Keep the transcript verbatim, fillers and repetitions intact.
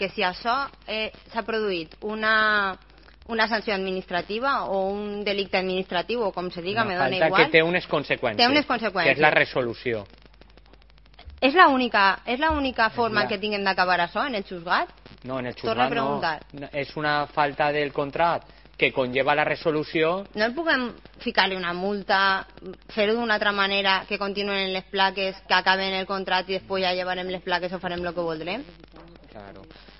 que si això eh, s'ha produït una, una sanció administrativa o un delicte administratiu o com se diga, me dona igual. Que té unes conseqüències. Té unes conseqüències. Que és la resolució. És l'única és l'única forma la... que tinguem d'acabar això en el juzgat? No, en el juzgat no. És una falta del contracte que conlleva la resolució. No el puguem ficar-li una multa, fer-ho d'una altra manera, que continuen les plaques, que acaben el contracte i després ja llevarem les plaques o farem el que voldrem? Claro.